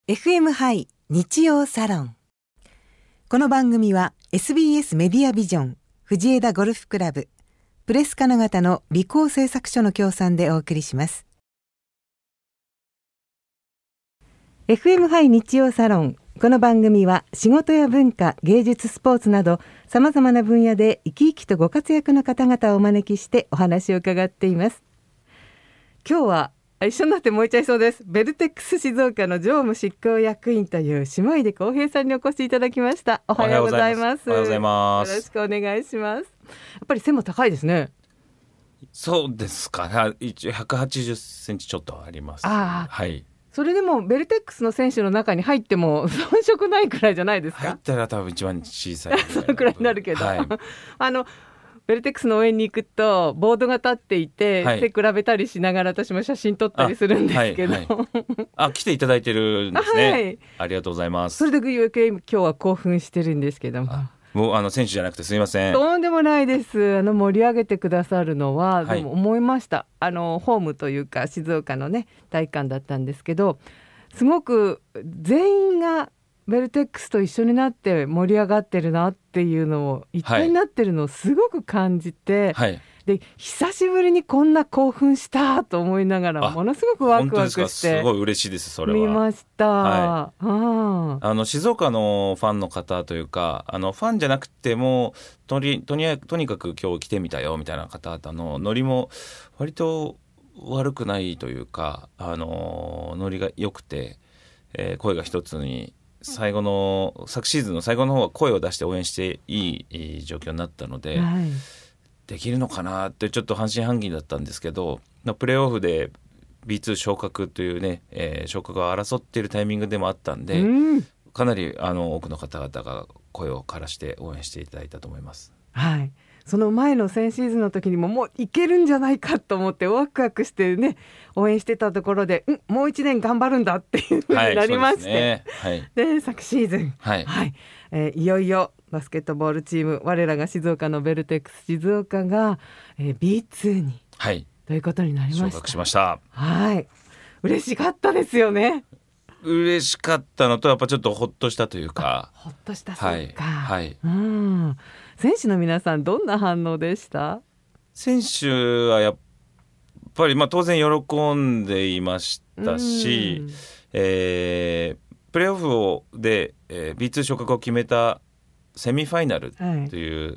FM ハイ日曜サロン。この番組は SBS メディアビジョン、藤枝ゴルフクラブ、プレス金型の理工製作所の協賛でお送りします。FM ハイ日曜サロン。この番組は仕事や文化、芸術、スポーツなどさまざまな分野で生き生きとご活躍の方々をお招きしてお話を伺っています。今日は一緒になって燃えちゃいそうです。ベルテックス静岡の常務執行役員という下出康平さんにお越しいただきました。おはようございます。 おはようございます。 よろしくお願いします。やっぱり背も高いですね。 そうですか。一応180センチちょっとあります。はい。 それでもベルテックスの選手の中に入っても遜色ないくらいじゃないですか。 入ったら多分一番小さいそのくらいになるけど、 はい、 ベルテックスの応援に行くとボードが立っていて、 はい、 背比べたりしながら私も写真撮ったりするんですけど、 来ていただいてるんですね、 はい、 ありがとうございます。 それで余計今日は興奮してるんですけどもう選手じゃなくてすいません。 とんでもないです。盛り上げてくださるのは、でも思いました。ホームというか静岡のね体育館だったんですけど、すごく全員がベルテックスと一緒になって盛り上がってるなっていうのを一体になってるのをすごく感じて、 はい、 で久しぶりにこんな興奮したと思いながらものすごくワクワクしてすごい嬉しいです。それは見ました、 はい、静岡のファンの方というかファンじゃなくてもとにかく今日来てみたよみたいな方々のノリも割と悪くないというかノリが良くて、声が一つに昨シーズンの最後の方は声を出して応援していい状況になったので、はい、できるのかなってちょっと半信半疑だったんですけど、プレーオフで B2 昇格というね、昇格が争っているタイミングでもあったんで、かなり多くの方々が声を枯らして応援していただいたと思います。 はい、その前の先シーズンの時にももういけるんじゃないかと思ってワクワクしてね応援してたところで、もう1年頑張るんだっていう風になりまして、で昨シーズン、いよいよバスケットボールチーム我らが静岡のベルテックス静岡が、B2 に、ということになりました。 昇格しました。 嬉しかったですよね。 嬉しかったのとやっぱちょっとほっとしたというか、 ほっとしたそうか、選手の皆さんどんな反応でした？ 選手はやっぱり、当然喜んでいましたし、プレーオフで、B2 昇格を決めたセミファイナルという、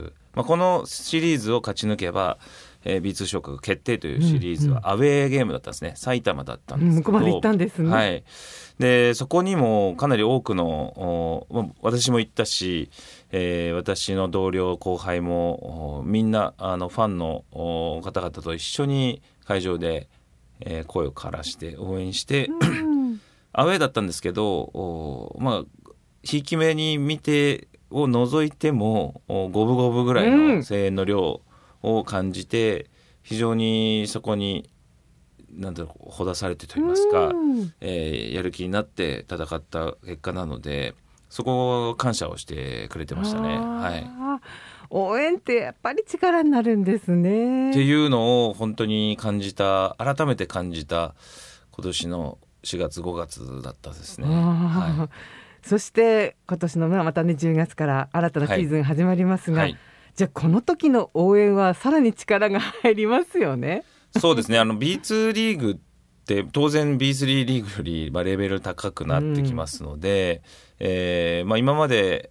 このシリーズを勝ち抜けば、B2 昇格決定というシリーズはアウェーゲームだったんですね。埼玉だったんですけど、 向こうまで行ったんですね。 でそこにもかなり多くの私も行ったし、私の同僚後輩もみんなファンの方々と一緒に会場で、声を枯らして応援してアウェーだったんですけど、ひいき目に見てを除いても五分五分ぐらいの声援の量を感じて、非常にそこにほだされてといいますか、やる気になって戦った結果なので、そこを感謝をしてくれてましたね。 応援ってやっぱり力になるんですねっていうのを本当に改めて感じた今年の4月5月だったですね。 そして今年のまたね10月から新たなシーズン始まりますが、じゃあこの時の応援はさらに力が入りますよね。 そうですね。B2 リーグって当然 B3 リーグよりレベル高くなってきますので、今まで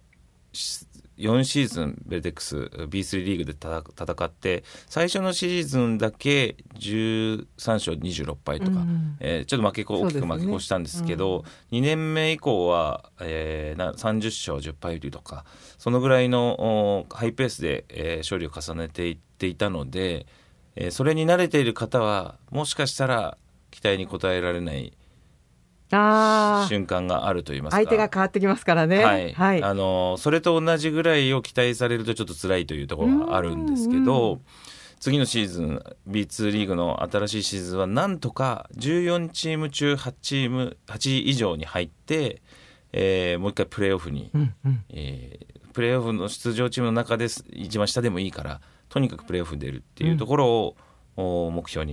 4シーズンベルテックス B3 リーグで戦って最初のシーズンだけ13勝26敗とか、ちょっと大きく負け越したんですけど、2年目以降は、30勝10敗とかそのぐらいのハイペースで、勝利を重ねていっていたので、それに慣れている方はもしかしたら期待に応えられない瞬間があると言いますか、 相手が変わってきますからね。 それと同じぐらいを期待されるとちょっと辛いというところがあるんですけど、次のシーズン B2 リーグの新しいシーズンはなんとか14チーム中8以上に入って、もう一回プレーオフに、プレーオフの出場チームの中で一番下でもいいからとにかくプレーオフに出るっていうところを目標に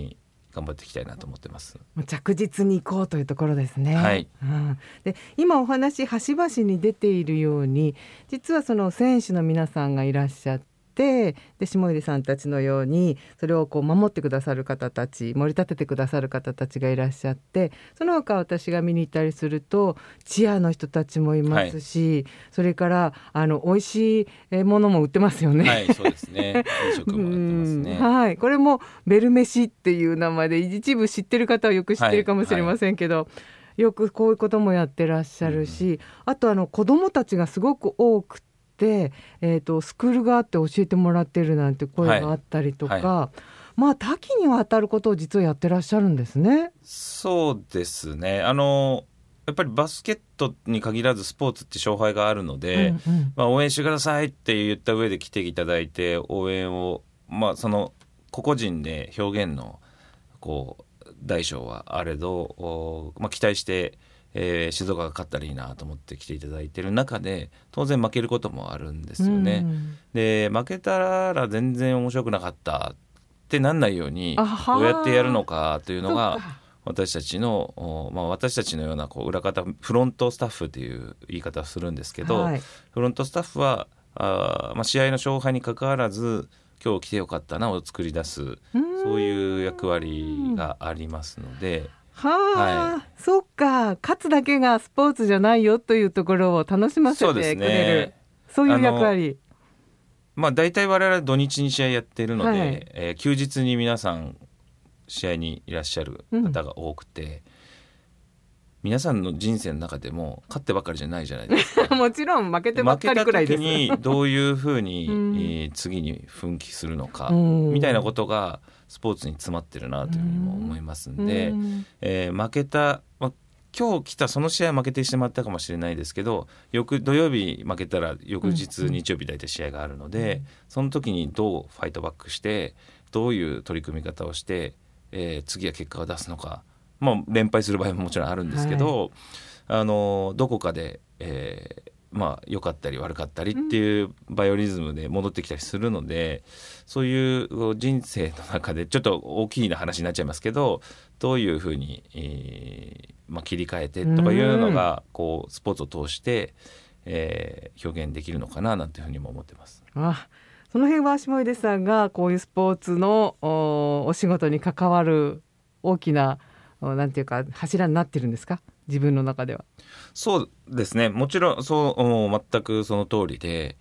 頑張っていきたいなと思ってます。 着実に行こうというところですね。 はい。 で今お話端々に出ているように、実はその選手の皆さんがいらっしゃって、で下出さんたちのようにそれをこう守ってくださる方たち、盛り立ててくださる方たちがいらっしゃって、その他私が見に行ったりするとチアの人たちもいますし、それから美味しいものも売ってますよね。 はい、そうですね。飲食もやってますね。 はい、これもベル飯っていう名前で一部知ってる方はよく知ってるかもしれませんけど、よくこういうこともやってらっしゃるし、あと子どもたちがすごく多くて、スクールがあって教えてもらってるなんて声があったりとか、多岐にわたることを実はやってらっしゃるんですね。 そうですね。やっぱりバスケットに限らずスポーツって勝敗があるので、応援してくださいって言った上で来ていただいて応援を、その個々人で表現の大小はあれど、期待して静岡が勝ったらいいなと思って来ていただいている中で、当然負けることもあるんですよね。で負けたら全然面白くなかったってなんないようにどうやってやるのかというのが私たちのような裏方フロントスタッフという言い方をするんですけど、フロントスタッフは試合の勝敗に関わらず今日来てよかったなを作り出す、そういう役割がありますので。そっか、勝つだけがスポーツじゃないよというところを楽しませてくれる、そういう役割。 大体我々土日に試合やっているので、休日に皆さん試合にいらっしゃる方が多くて、皆さんの人生の中でも勝ってばかりじゃないじゃないですか。もちろん負けてばっかりくらいです。 負けた時にどういうふうに、次に奮起するのかみたいなことがスポーツに詰まってるなというふうにも思いますんで、負けた、今日来たその試合負けてしまったかもしれないですけど、土曜日負けたら翌日日曜日大体試合があるので、その時にどうファイトバックしてどういう取り組み方をして、次は結果を出すのか、連敗する場合ももちろんあるんですけど、どこかで、良かったり悪かったりっていうバイオリズムで戻ってきたりするので、そういう人生の中でちょっと大きな話になっちゃいますけど、どういうふうに、切り替えてとかいうのがスポーツを通して、表現できるのかななんていうふうにも思ってます。 その辺は下出さんがこういうスポーツのお仕事に関わる大きななんていうか柱になってるんですか、自分の中では。 そうですね、もちろん全くその通りで、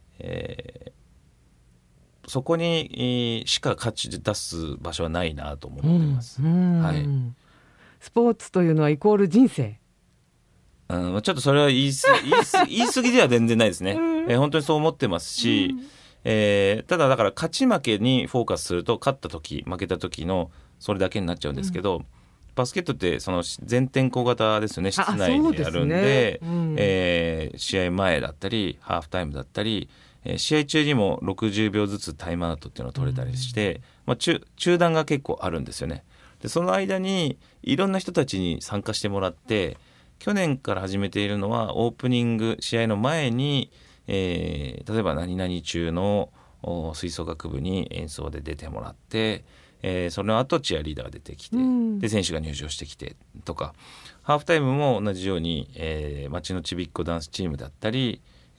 そこにしか価値で出す場所はないなと思ってます。 スポーツというのはイコール人生。 ちょっとそれは言い過ぎでは全然ないですね。本当にそう思ってますし、ただだから勝ち負けにフォーカスすると勝った時負けた時のそれだけになっちゃうんですけど、バスケットってその全天候型ですよね。室内でやるんで、試合前だったりハーフタイムだったり、試合中にも60秒ずつタイムアウトっていうのを取れたりして、中断が結構あるんですよね。でその間にいろんな人たちに参加してもらって、去年から始めているのはオープニング試合の前に、例えば何々中の吹奏楽部に演奏で出てもらって、その後チアリーダーが出てきて、で選手が入場してきてとか、ハーフタイムも同じように、町のちびっこダンスチームだったり、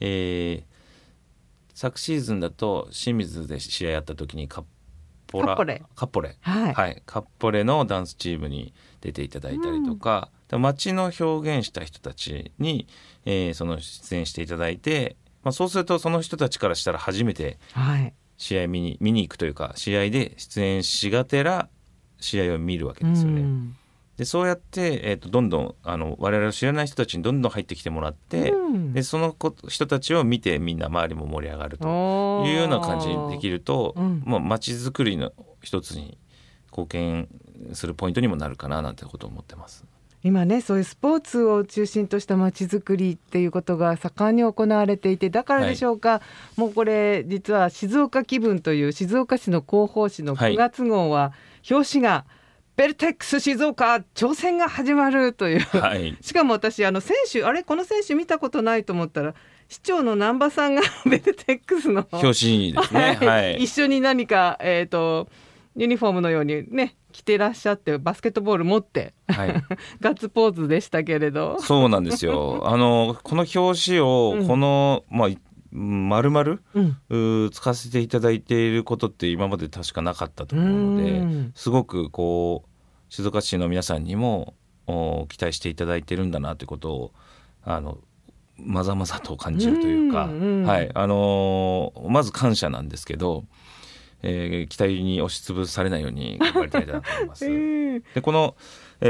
昨シーズンだと清水で試合やった時にカッポレのダンスチームに出ていただいたりとか、街の表現した人たちに、その出演していただいて、そうするとその人たちからしたら初めて試合見に行くというか、試合で出演しがてら試合を見るわけですよね。でそうやって、どんどん我々を知らない人たちにどんどん入ってきてもらって、でその人たちを見てみんな周りも盛り上がるというような感じにできると、街づくりの一つに貢献するポイントにもなるかななんてことを思ってます。 今ね、そういうスポーツを中心とした街づくりっていうことが盛んに行われていて、だからでしょうか、もうこれ実は静岡気分という静岡市の広報誌の9月号は表紙がベルテックス静岡挑戦が始まるという、しかも私選手この選手見たことないと思ったら、市長の南波さんがベルテックスの表紙ですね、 一緒に何かユニフォームのようにね着てらっしゃってバスケットボール持って、 はい、 ガッツポーズでしたけれど。 そうなんですよ。この表紙をこの、丸々、使わせていただいていることって今まで確かなかったと思うので、すごくこう静岡市の皆さんにも期待していただいてるんだなということをまざまざと感じるというか、はい、まず感謝なんですけど、期待に押しつぶされないように頑張りたいなと思います。でこの、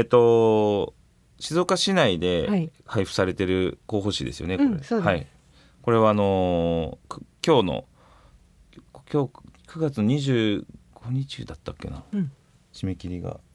静岡市内で配布されている広報誌ですよね、これ。 そうです。 はい、これは今日9月25日だったっけな、締め切りが。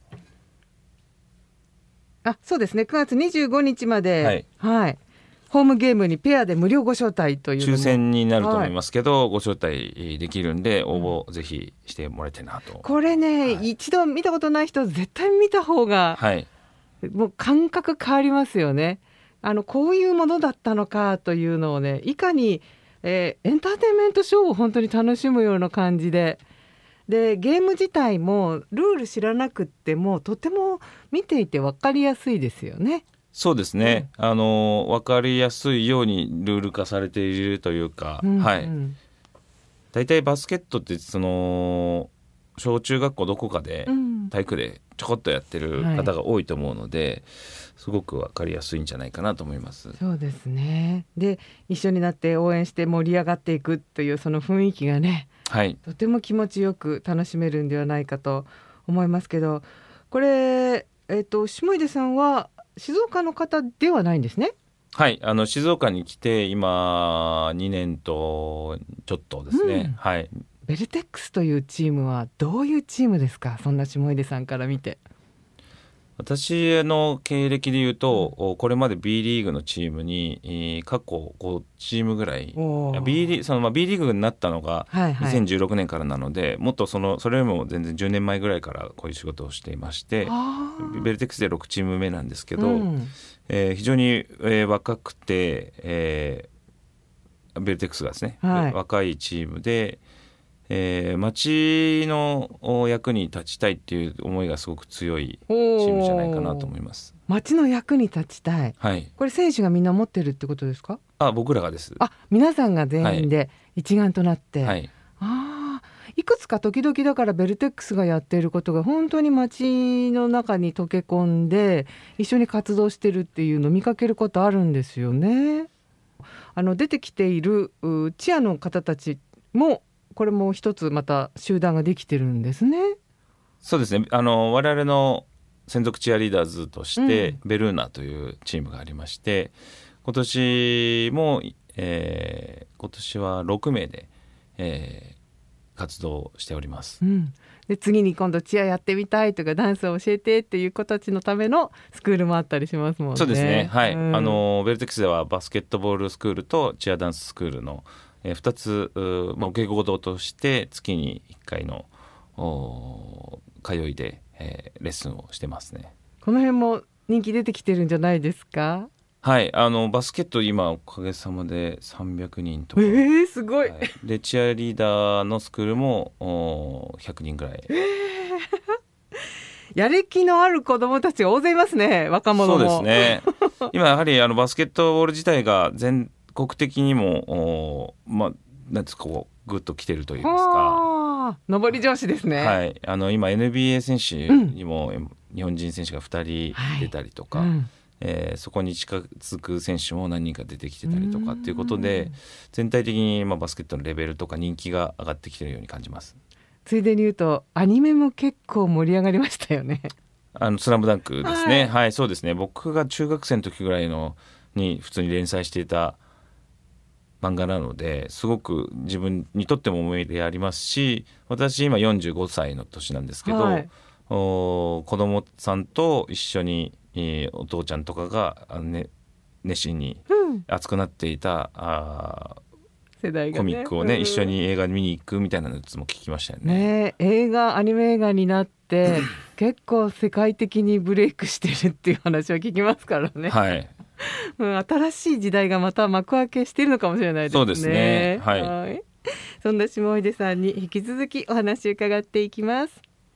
そうですね、9月25日まで、 はいはい、ホームゲームにペアで無料ご招待というのも抽選になると思いますけど、ご招待できるんで応募ぜひしてもらいたいなと。 これね、一度見たことない人絶対見た方が、もう感覚変わりますよね。こういうものだったのかというのをね、いかに、エンターテインメントショーを本当に楽しむような感じで、ゲーム自体もルール知らなくってもとても見ていて分かりやすいですよね。 そうですね、分かりやすいようにルール化されているというか、はい、だいたいバスケットって小中学校どこかで体育でちょこっとやってる方が多いと思うので、すごく分かりやすいんじゃないかなと思います。 そうですね。で一緒になって応援して盛り上がっていくというその雰囲気がね、とても気持ちよく楽しめるんではないかと思いますけど、これ、下出さんは静岡の方ではないんですね。 はい、静岡に来て今2年とちょっとですね、はい。 ベルテックスというチームはどういうチームですか？そんな下出さんから見て。 私の経歴でいうと、これまで B リーグのチームに過去5チームぐらい B リーグになったのが2016年からなので、もっとそれよりも全然10年前ぐらいからこういう仕事をしていまして、ベルテックスで6チーム目なんですけど、非常に、若くて、ベルテックスがですね、若いチームで、町の役に立ちたいっていう思いがすごく強いチームじゃないかなと思います。 町の役に立ちたい、これ選手がみんな持ってるってことですか？ 僕らがです。 皆さんが全員で一丸となって、いくつか時々だからベルテックスがやっていることが本当に町の中に溶け込んで一緒に活動してるっていうのを見かけることあるんですよね。出てきているチアの方たちもこれも一つまた集団ができてるんですね。 そうですね、我々の専属チアリーダーズとして、ベルーナというチームがありまして、今年も、今年は6名で、活動しております。 で次に今度チアやってみたいとかダンスを教えてっていう子たちのためのスクールもあったりしますもんね。 そうですね、はい。ベルテックスではバスケットボールスクールとチアダンススクールの2つ稽古事として月に1回の通いで、レッスンをしてますね。 この辺も人気出てきてるんじゃないですか？ はい、バスケット今おかげさまで300人とか、 すごい、 でチアリーダーのスクールも100人ぐらい、 やる気のある子どもたちが大勢いますね。若者も。 そうですね今やはりバスケットボール自体が全国的にもなんですか、こうグッと来てるといいますか、 上り調子ですね。 はい、今 NBA 選手にも日本人選手が2人出たりとか、そこに近づく選手も何人か出てきてたりとかっていうことで、全体的にバスケットのレベルとか人気が上がってきてるように感じます。 ついでに言うとアニメも結構盛り上がりましたよね。 スラムダンクですね、はい、そうですね。僕が中学生の時ぐらいのに普通に連載していた漫画なので、すごく自分にとっても思い入れありますし、私今45歳の年なんですけど、子供さんと一緒に、お父ちゃんとかが、熱心に熱くなっていた、 世代がね、 コミックをね、一緒に映画に見に行くみたいなのも聞きましたよね。 アニメ映画になって結構世界的にブレイクしてるっていう話は聞きますからね。 はい、 新しい時代がまた幕開けしているのかもしれないですね。 そうですね、はい。 そんな下出さんに引き続きお話を伺っていきます。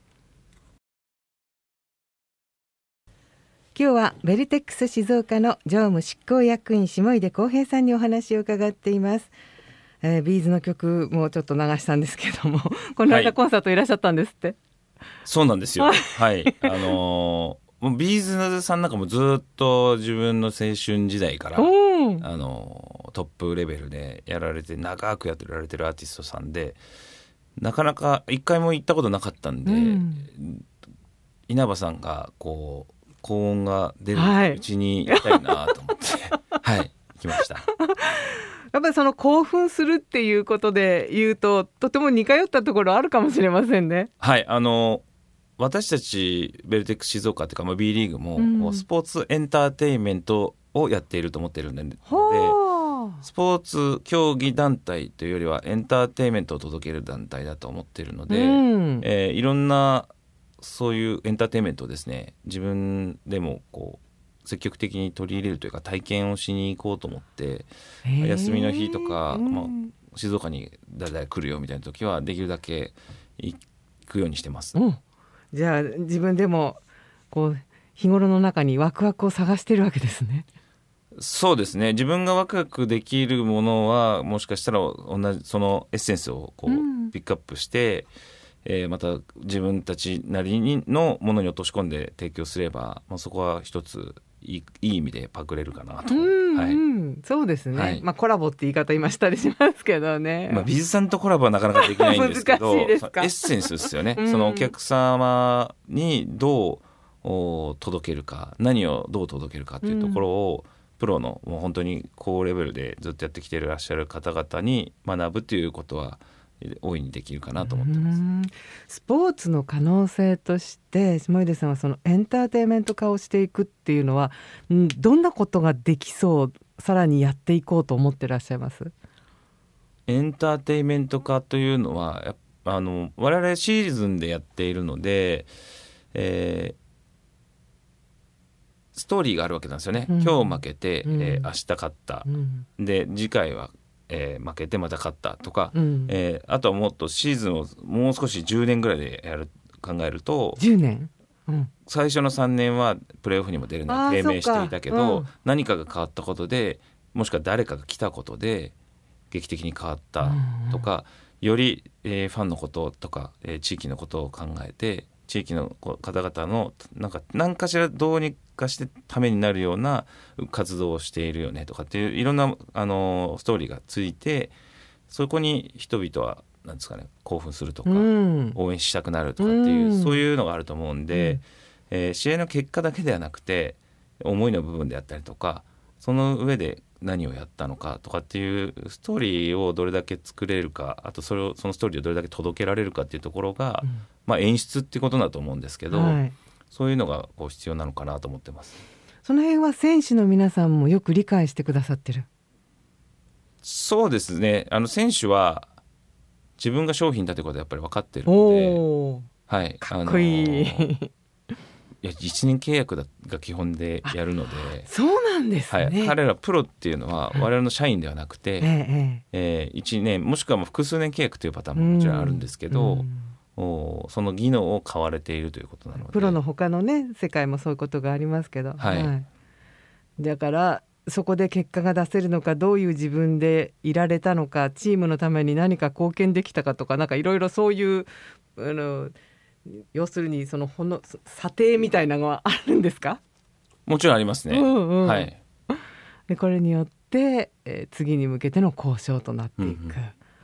今日はベルテックス静岡の常務執行役員下出康平さんにお話を伺っています。ビーズの曲もちょっと流したんですけども、この間コンサートいらっしゃったんですって。 そうなんですよ。はい。もうビーズさんなんかもずっと自分の青春時代から、トップレベルでやられて長くやってられてるアーティストさんで、なかなか一回も行ったことなかったんで、稲葉さんがこう高音が出るうちに行きたいなと思ってはい、行きました。 やっぱりその興奮するっていうことで言うと、とても似通ったところあるかもしれませんね。 はい、私たちベルテックス静岡っていうか、B リーグも、スポーツエンターテインメントをやっていると思っているので、スポーツ競技団体というよりはエンターテインメントを届ける団体だと思っているので、いろんなそういうエンターテインメントをですね、自分でもこう積極的に取り入れるというか体験をしに行こうと思って、休みの日とか、静岡に誰々来るよみたいな時はできるだけ行くようにしてます。 じゃあ自分でもこう日頃の中にワクワクを探してるわけですね。 そうですね。自分がワクワクできるものはもしかしたら同じそのエッセンスをこう、ピックアップして、また自分たちなりのものに落とし込んで提供すれば、そこは一ついい意味でパクれるかなと。 そうですね、コラボって言い方今したりしますけどね、 ビズさんとコラボはなかなかできないんですけど難しいですか。 エッセンスですよね、そのお客様にどう届けるか、何をどう届けるかというところを、プロのもう本当に高レベルでずっとやってきていらっしゃる方々に学ぶということは大いにできるかなと思ってます。 スポーツの可能性として下出さんはそのエンターテインメント化をしていくっていうのは、どんなことができそう、さらにやっていこうと思ってらっしゃいます？ エンターテインメント化というのは我々シーズンでやっているので、ストーリーがあるわけなんですよね。今日負けて、明日勝った、で次回は負けてまた勝ったとか、あとはもっとシーズンをもう少し10年ぐらいで考えると、 10年、 最初の3年はプレーオフにも出るのは低迷していたけど、何かが変わったことで、もしくは誰かが来たことで劇的に変わったとか、より、ファンのこととか、地域のことを考えて、地域の方々の何かしらどうにかしてためになるような活動をしているよねとかっていういろんなストーリーがついて、そこに人々はなんですかね、興奮するとか、応援したくなるとかっていう、そういうのがあると思うんで、試合の結果だけではなくて思いの部分であったりとか、その上で何をやったのかとかっていうストーリーをどれだけ作れるか、あとそのストーリーをどれだけ届けられるかっていうところが、演出っていうことだと思うんですけど、そういうのがこう必要なのかなと思ってます。 その辺は選手の皆さんもよく理解してくださってる？ そうですね、選手は自分が商品だということはやっぱり分かってるので、 かっこいい。 1年契約が基本でやるので。 そうなんですね。 彼らプロっていうのは我々の社員ではなくて、1年もしくは複数年契約というパターンももちろんあるんですけど、その技能を買われているということなので、 プロの他のね世界もそういうことがありますけど、だからそこで結果が出せるのか、どういう自分でいられたのか、チームのために何か貢献できたかとか、いろいろそういう要するにその査定みたいなのはあるんですか？ もちろんありますね。 でこれによって、次に向けての交渉となっていく、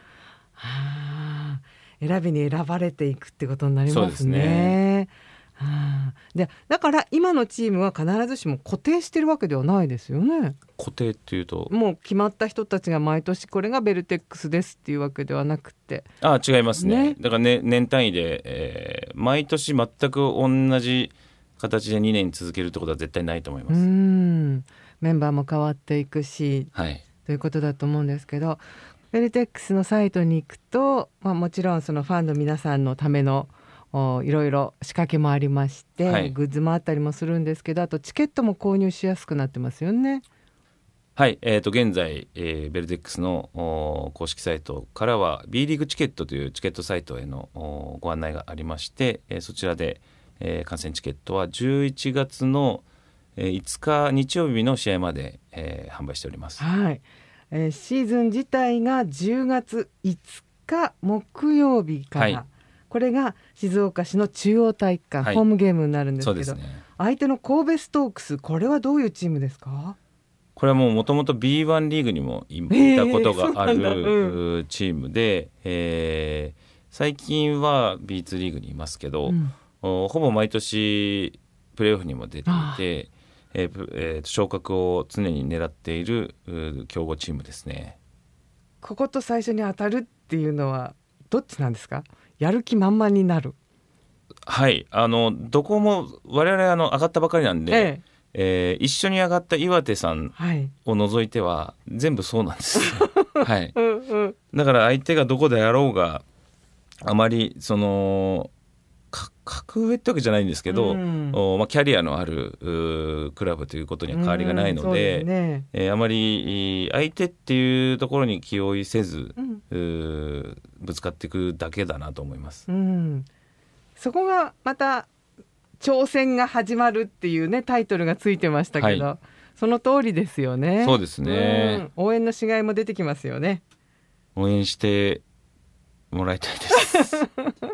選びに選ばれていくってことになりますね。そうですね。だから今のチームは必ずしも固定してるわけではないですよね。 固定っていうともう決まった人たちが毎年これがベルテックスですっていうわけではなくて、 違いますね。だから、年単位で、毎年全く同じ形で2年続けるってことは絶対ないと思います。 メンバーも変わっていくし、ということだと思うんですけど、ベルテックスのサイトに行くと、もちろんそのファンの皆さんのためのいろいろ仕掛けもありまして、グッズもあったりもするんですけど、あとチケットも購入しやすくなってますよね。 現在、ベルテックスの公式サイトからは B リーグチケットというチケットサイトへのご案内がありまして、そちらで、観戦チケットは11月の 5日日曜日の試合まで、販売しております。 はい。シーズン自体が10月5日木曜日から、はい、これが静岡市の中央体育館、はい、ホームゲームになるんですけど、そうですね、相手の神戸ストークス、これはどういうチームですか？ これはもともと B1 リーグにもいたことがある、チームで、最近は B2 リーグにいますけど、ほぼ毎年プレーオフにも出ていて、昇格を常に狙っている強豪チームですね。 ここと最初に当たるっていうのはどっちなんですか？やる気満々になる。 はい、どこも我々上がったばかりなんで、一緒に上がった岩手さんを除いては全部そうなんです、はい、だから相手がどこでやろうがあまり格上ってわけじゃないんですけど、キャリアのあるクラブということには変わりがないので、あまり相手っていうところに気負いせず、ぶつかっていくだけだなと思います。 そこがまた挑戦が始まるっていうねタイトルがついてましたけど、はい、その通りですよね。 そうですね、 応援のしがいも出てきますよね。 応援してもらいたいです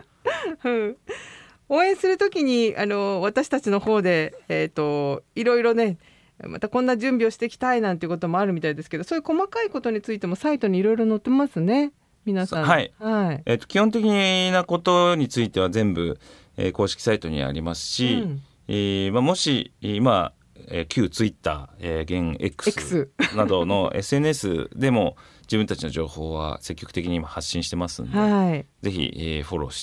応援するときに私たちの方で、いろいろねまたこんな準備をしていきたいなんていうこともあるみたいですけど、そういう細かいことについてもサイトにいろいろ載ってますね皆さん。 はい、基本的なことについては全部公式サイトにありますし、もし今、旧ツイッター、現 X などの SNS でも自分たちの情報は積極的に今発信してますので、はい、ぜひ、フォローして、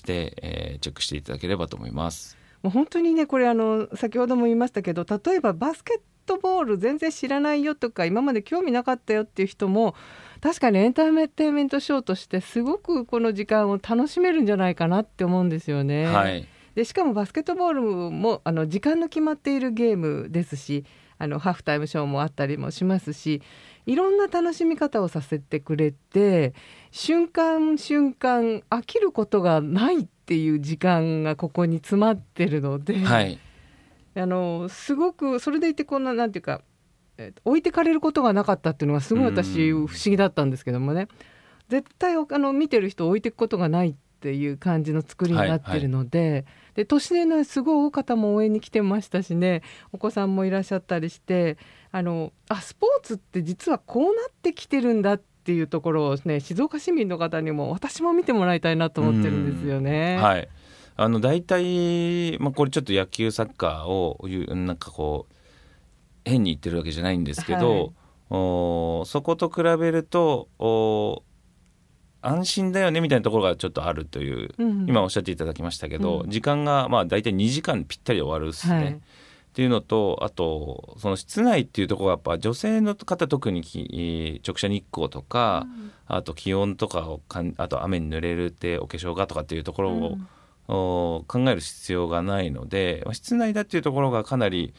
チェックしていただければと思います。 もう本当にねこれ先ほども言いましたけど、例えばバスケットボール全然知らないよとか今まで興味なかったよっていう人も確かにエンターテインメントショーとしてすごくこの時間を楽しめるんじゃないかなって思うんですよね。はい、でしかもバスケットボールも時間の決まっているゲームですし、ハーフタイムショーもあったりもしますし、いろんな楽しみ方をさせてくれて、瞬間瞬間飽きることがないっていう時間がここに詰まってるので、はい、すごくそれでいてこんななんていうか、置いてかれることがなかったっていうのがすごい私不思議だったんですけどもね、絶対見てる人を置いていくことがないっていう感じの作りになってるので、はいはい、で年齢のすごい多い方も応援に来てましたしね、お子さんもいらっしゃったりして、スポーツって実はこうなってきてるんだっていうところをね、静岡市民の方にも私も見てもらいたいなと思ってるんですよね。はい、 大体、これちょっと野球サッカーをなんかこう変に言ってるわけじゃないんですけど、はい、そこと比べると安心だよねみたいなところがちょっとあるという、今おっしゃっていただきましたけど、時間がだいたい2時間ぴったり終わるですね、はい、っていうのと、あとその室内っていうところがやっぱ女性の方特に直射日光とか、あと気温とかあと雨に濡れるってお化粧がとかっていうところを、考える必要がないので、室内だっていうところがかなり、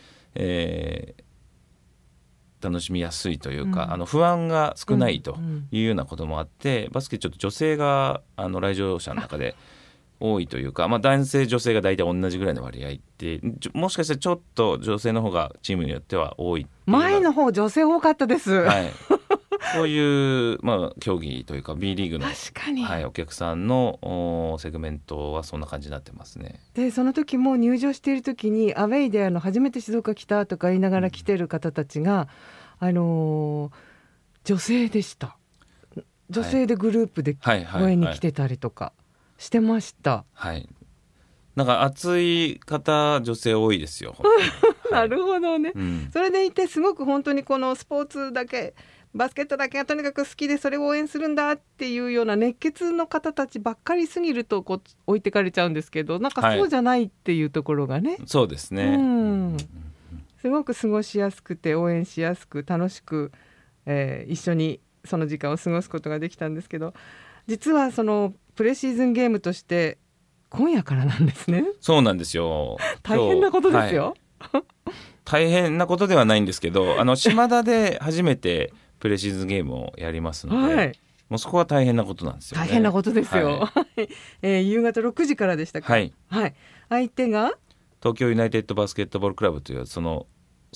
楽しみやすいというか、不安が少ないというようなこともあって、バスケちょっと女性が来場者の中で多いというか、男性女性が大体同じぐらいの割合ってもしかしたらちょっと女性の方がチームによっては多い。 前の方女性多かったです、はい、 そういう、競技というか B リーグの、はい、お客さんのセグメントはそんな感じになってますね。 でその時も入場している時にアウェイで初めて静岡来たとか言いながら来てる方たちが、女性でした。女性でグループで応援に来てたりとかしてました。 はい、なんか熱い方女性多いですよなるほどね、それでいてすごく本当にこのスポーツだけバスケットだけがとにかく好きでそれを応援するんだっていうような熱血の方たちばっかりすぎると置いてかれちゃうんですけど、なんかそうじゃないっていうところがね、はい、 そうですね、 すごく過ごしやすくて応援しやすく楽しく、一緒にその時間を過ごすことができたんですけど、実はそのプレシーズンゲームとして今夜からなんですね。 そうなんですよ。 大変なことですよ、 はい、大変なことではないんですけど、島田で初めてプレシーズンゲームをやりますので、はい、もうそこは大変なことなんですよね。 大変なことですよ、はい夕方6時からでしたか。はい、はい、相手が東京ユナイテッドバスケットボールクラブというそ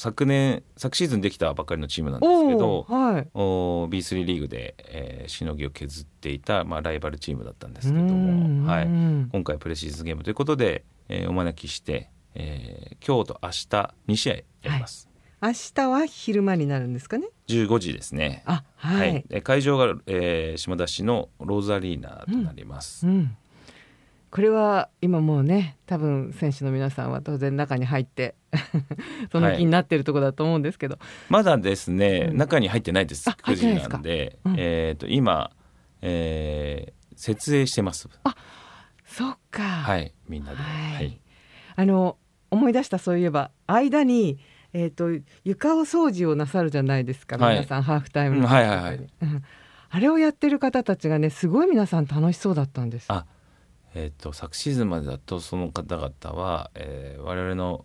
昨シーズンできたばかりのチームなんですけど、 はい、 B3 リーグで、しのぎを削っていた、ライバルチームだったんですけども、はい、今回プレシーズンゲームということで、お招きして、今日と明日2試合やります。 はい、明日は昼間になるんですかね。 15時ですね。はい、会場が、島田市のローズアリーナとなります。 これは今もうね、多分選手の皆さんは当然中に入ってその気になっているところだと思うんですけど、 まだですね、中に入ってないです。9時なんで、今、設営してます。 そっか。 はい、みんなで、はい、 思い出した。そういえば間に、床を掃除をなさるじゃないですか、皆さん、ハーフタイムの時とかに、あれをやってる方たちがね、すごい皆さん楽しそうだったんです。 昨シーズンまでだとその方々は、我々の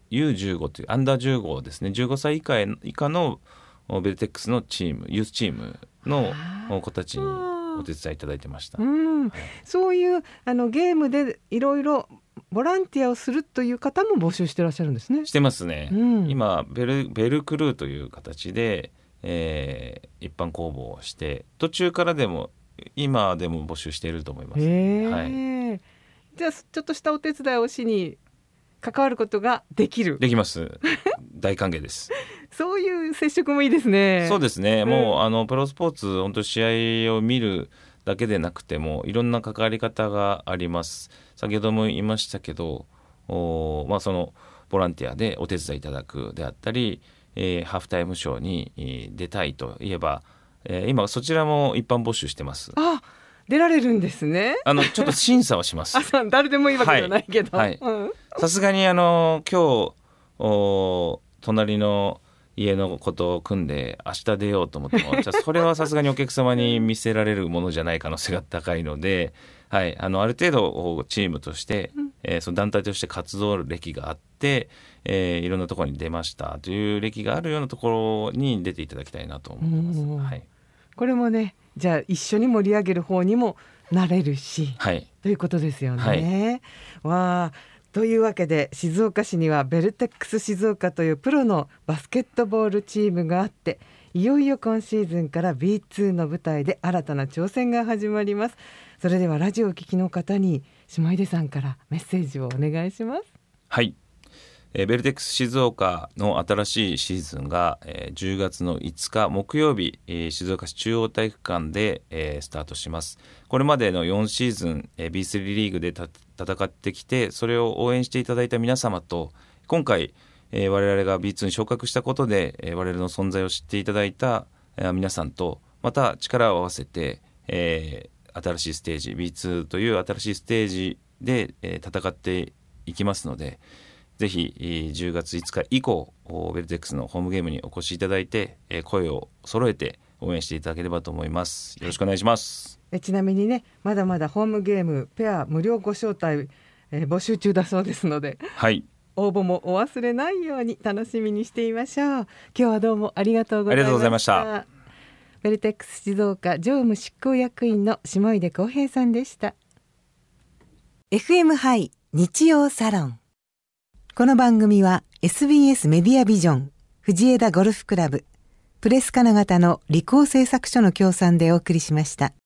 U15 というアンダー15ですね、15歳以下のベルテックスのチーム、ユースチームの子たちにお手伝いいただいてました。そういうゲームでいろいろボランティアをするという方も募集してらっしゃるんですね。 してますね。今ベルクルーという形で、一般公募をして、途中からでも今でも募集していると思います。じゃあちょっとしたお手伝いをしに関わることができます。 大歓迎です。 そういう接触もいいですね。 そうですね、もうプロスポーツ、本当試合を見るだけでなくてもいろんな関わり方があります。先ほども言いましたけど、そのボランティアでお手伝いいただくであったり、ハーフタイムショーに出たいといえば、今そちらも一般募集してます。 出られるんですね。 ちょっと審査をします。 誰でもいいわけじゃないけど、 さすがに今日隣の家のことを組んで明日出ようと思ってもそれはさすがにお客様に見せられるものじゃない可能性が高いので、ある程度チームとして、その団体として活動歴があって、いろんなところに出ましたという歴があるようなところに出ていただきたいなと思います。 これもね、じゃあ一緒に盛り上げる方にもなれるし、ということですよね。というわけで、静岡市にはベルテックス静岡というプロのバスケットボールチームがあって、いよいよ今シーズンから B2 の舞台で新たな挑戦が始まります。それではラジオを聞きの方に下出さんからメッセージをお願いします。 ベルテックス静岡の新しいシーズンが10月の5日木曜日、静岡市中央体育館でスタートします。これまでの4シーズン B3 リーグで戦ってきて、それを応援していただいた皆様と、今回我々が B2 に昇格したことで我々の存在を知っていただいた皆さんとまた力を合わせて、新しいステージ B2 という新しいステージで戦っていきますので、ぜひ10月5日以降ベルテックスのホームゲームにお越しいただいて、声を揃えて応援していただければと思います。よろしくお願いします。 ちなみにね、まだまだホームゲームペア無料ご招待、募集中だそうですので、応募もお忘れないように楽しみにしていましょう。今日はどうもありがとうございました。 ありがとうございました。 ベルテックス静岡常務執行役員の下出光平さんでした。 FM ハイ日曜サロン。この番組は SBS メディアビジョン、藤枝ゴルフクラブ、プレス金型の理工製作所の協賛でお送りしました。